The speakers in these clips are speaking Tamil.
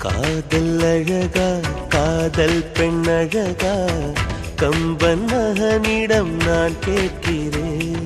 காதல் அழகா காதல் பெண் அழகா கம்பன் மகனிடம் நான் கேட்கிறேன்.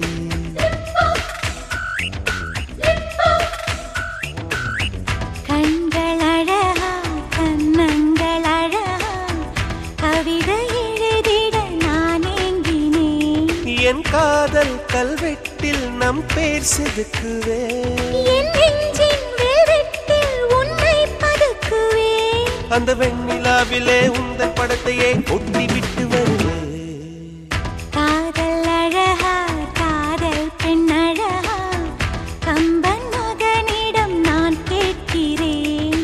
கண்கள் அழகா கண்ணங்கள் அழகா கவிதை எழுதிட நான் ஏங்கினேன். என் காதல் கல்வெட்டில் நம் பேர் செதுக்குவேன். என் நெஞ்சின் வெல்வெட்டில் உன்னை பதுக்குவேன். அந்த வெண்ணிலாவிலே உந்தன் படத்தையே ஒட்டி விட்டு வருவேன். காதல் அழகா காதல் பெண் அழகா கம்பன் மகனிடம் நான் கேட்கிறேன்.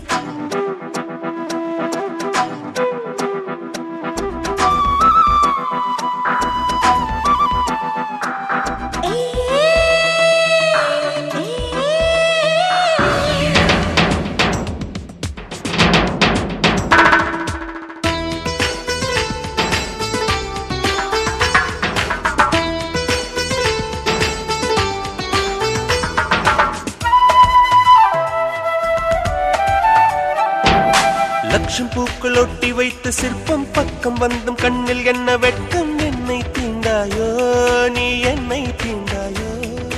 லட்சம் பூக்கள் ஒட்டி வைத்த சிற்பம் பக்கம் வந்தும் கண்ணில் என்ன வெட்கம். என்னை தீண்டாயோ நீ என்னை தீண்டாயோ.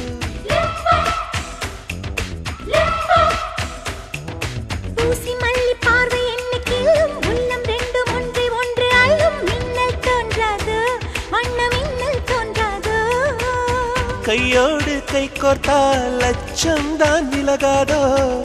ஊசி மல்லி பார்வை என்னைக்கிலும் உள்ளம் ரெண்டும் ஒன்றை ஒன்று அள்ளும். மின்னல் தோன்றாது வண்ண மின்னல் தோன்றாது. கையோடு கை கோர்த்தால் லட்சம் தான் விலகாதோ.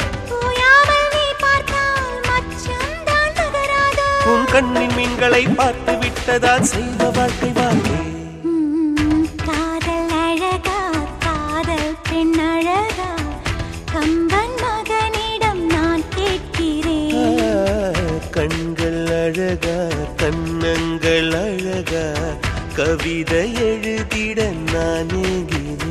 உன் கண்ணின் மீன்களை பார்த்து விட்டதால் செய்த வாழ்க்கை வாழ்க்கை. காதல் அழகா காதல் பெண் அழகா கம்பன் மகனிடம் நான் கேட்கிறேன். கண்கள் அழகா கண்ணங்கள் அழகா கவிதை எழுதிட நான் ஏங்கினேன்.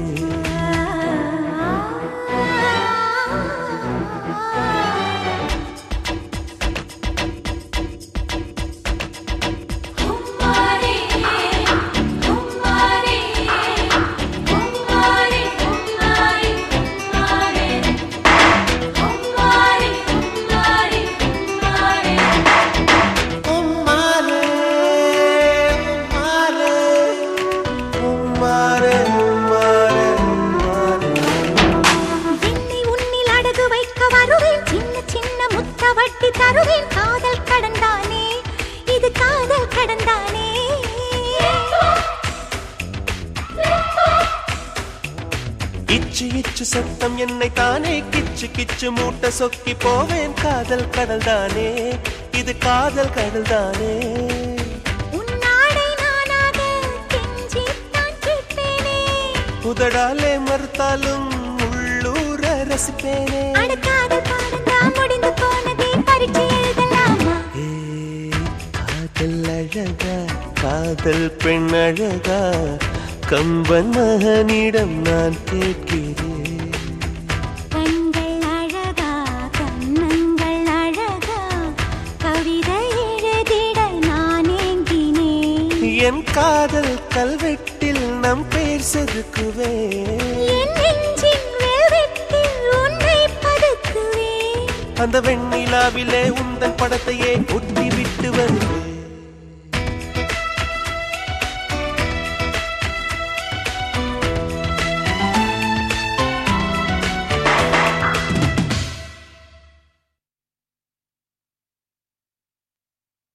வட்டி தருவேன். காதல் கடந்தானே இது காதல் கடந்தானே. இச்சு இச்சு சத்தம் என்னை தானே கிச்சு கிச்சு மூட்டை சொக்கி போவேன். காதல் கடல் தானே இது காதல் கடல் தானே. உன்னாடை நானாக கெஞ்சித்தான் கேட்பேனே. உதடாலே மறுத்தாலும் உள்ளூர ரசிப்பேனே. காதல் பாடந்தான் முடிந்து போனதே பரீட்சை எழுதலாமா. காதல் அழகா காதல் பெண் அழகா கம்பன் மகனிடம் நான் கேட்கிறேன். கண்கள் அழகா கண்ணங்கள் அழகா கவிதை எழுதிட நான் ஏங்கினேன். என் காதல் கல்வெட்டில் நம் பேர் செதுக்குவேன். என் நெஞ்சின் வெல்வெட்டில் உன்னை பதுக்குவேன். அந்த வெண்ணிலாவிலே உந்தன் படத்தையே ஒட்டி விட்டு வருவேன்.